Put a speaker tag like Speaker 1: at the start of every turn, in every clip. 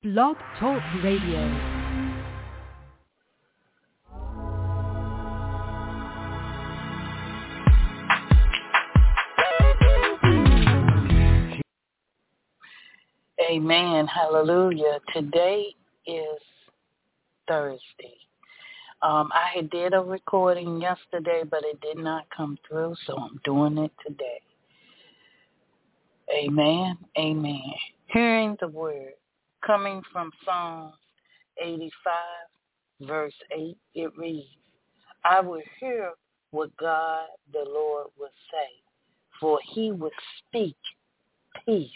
Speaker 1: Blog Talk Radio.
Speaker 2: Amen. Hallelujah. Today is Thursday. I had did a recording yesterday, but it did not come through, so I'm doing it today. Amen. Amen. Hearing the word coming from Psalms 85, verse 8, it reads, I will hear what God the Lord will say, for he will speak peace.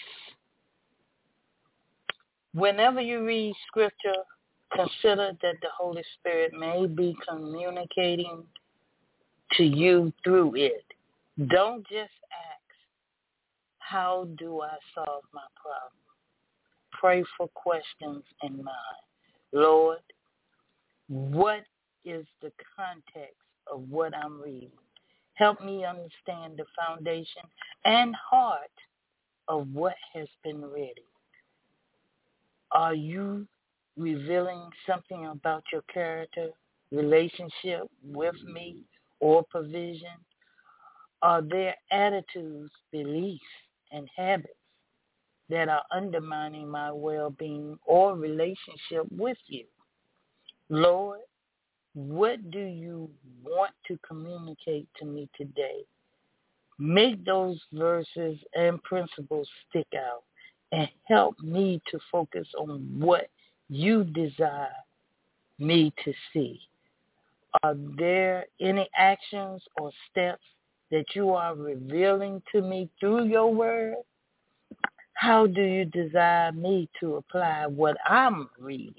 Speaker 2: Whenever you read scripture, consider that the Holy Spirit may be communicating to you through it. Don't just ask, how do I solve my problem? Pray for questions in mind. Lord, what is the context of what I'm reading? Help me understand the foundation and heart of what has been read. Are you revealing something about your character, relationship with me, or provision? Are there attitudes, beliefs, and habits that are undermining my well-being or relationship with you? Lord, what do you want to communicate to me today? Make those verses and principles stick out and help me to focus on what you desire me to see. Are there any actions or steps that you are revealing to me through your word? How do you desire me to apply what I'm reading?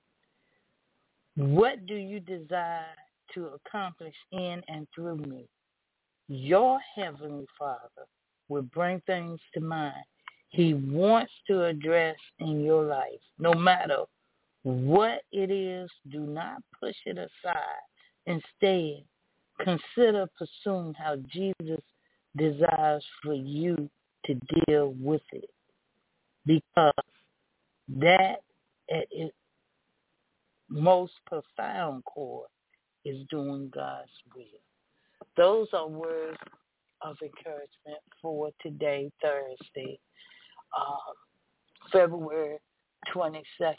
Speaker 2: What do you desire to accomplish in and through me? Your Heavenly Father will bring things to mind He wants to address in your life. No matter what it is, do not push it aside. Instead, consider pursuing how Jesus desires for you to deal with it. Because that at its most profound core is doing God's will. Those are words of encouragement for today, Thursday, February 22nd.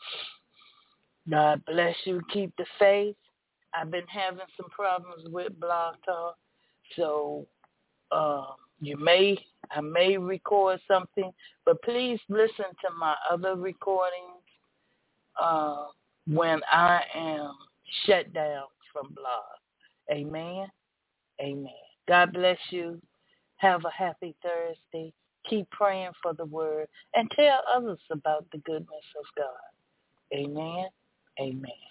Speaker 2: God bless you. Keep the faith. I've been having some problems with Blog Talk, so I may record something, but please listen to my other recordings when I am shut down from Blog. Amen. Amen. God bless you. Have a happy Thursday. Keep praying for the word and tell others about the goodness of God. Amen. Amen.